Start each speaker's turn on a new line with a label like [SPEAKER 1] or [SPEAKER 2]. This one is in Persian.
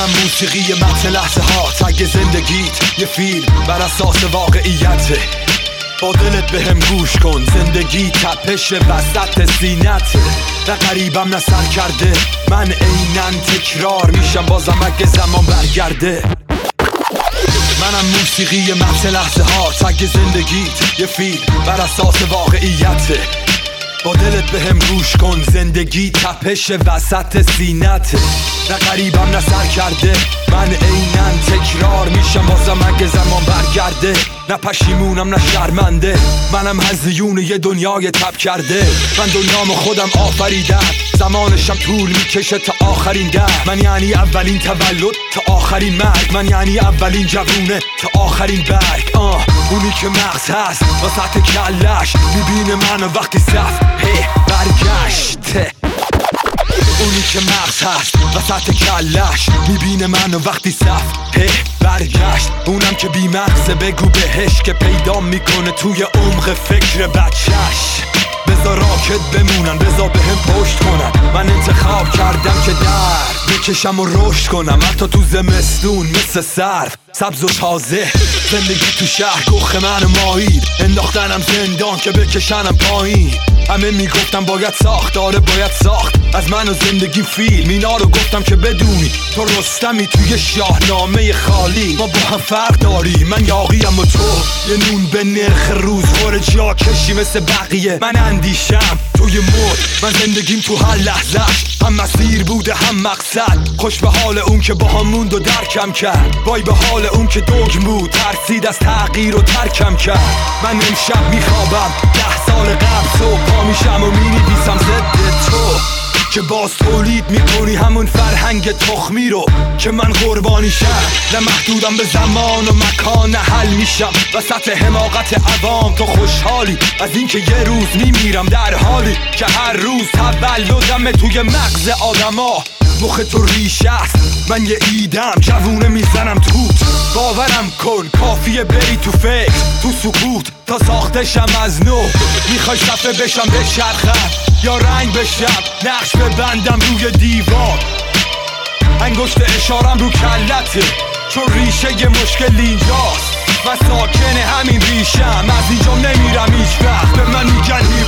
[SPEAKER 1] منم موسیقی متن لحظه ها، تگ زندگیت یه فیلم بر اساس واقعیته. با دلت بهم گوش کن، زندگی تپش وسط سینته. نه غریبم نه سر کرده، من عیناً تکرار میشم بازم اگه زمان برگرده. منم موسیقی متن لحظه ها، تگ زندگیت یه فیلم بر اساس واقعیته. با دلت بهم گوش کن، زندگی تپش وسط سینته. نه غریبم نه سر کرده، من عیناً تکرار میشم بازم اگه زمان برگرده. نه پشیمونم نه شرمنده، منم هزیون یه دنیای تب کرده. من دنیامو خودم آفریدم، زمانشم طول میکشه تا آخرین در. من یعنی اولین تولد تا آخرین مرگ، من یعنی اولین جوونه تا آخرین برگ. اونی که مغز هست وسط کلش، میبینه منو وقتی صفحه برگشته. اونی که مغز هست وسط کلش، میبینه منو وقتی صفحه برگشت. اونم که بی مغزه بگو بهش که پیدا میکنه توی عمق فکر بچهش. بذار راکت بمونن، بذار بهم پشت کنن. من انتخاب کردم که درد بکشم و رشد کنم، حتی تو زمستون مثل سرف سبز و تازه. زندگی تو شهر گخ من ماهید، انداختنم زندان که بکشنم پایین. همه میگفتم باید ساخت، آره باید ساخت از من و زندگی فیلم. اینا رو گفتم که بدونی تو رستمی توی شاهنامه خالی. ما با هم فرق داریم، من یاقیم و تو یه نون به نرخ روزخور جا کشی مثل بقیه. من اندیشم توی مد، من زندگیم تو هر لحظهش هم مسیر بوده هم مقصد. خوش به حال اون که با هم موند و درکم کرد، وای به حال اون که دوگ بود ترسید از تغییر و ترکم کرد. من امشب میخوابم 10 سال قبل، صبح پا میشم و مینویسم ضد تو که باز تولید میکنی همون فرهنگ تخمی رو که من قربانیشم. نه محدودم به زمان و مکان، نه حل میشم وسط حماقت عوام. تو خوشحالی از اینکه یه روز میمیرم، در حالی که هر روز تولدم توی مغز آدما. مخ تو ریشه است، من یه ایدم جوونه میزنم توت. باورم کن کافیه بری تو فکر تو سکوت تا ساختشم از نو. میخوای صفحه بشم بچرخم یا رنگ بشم، نقش ببندم روی دیوار. انگشت اشارم رو کلته چون ریشه یه مشکل اینجاست. من ساکن همین ریشم، از اینجا نمیرم هیچ وقت. به من میگن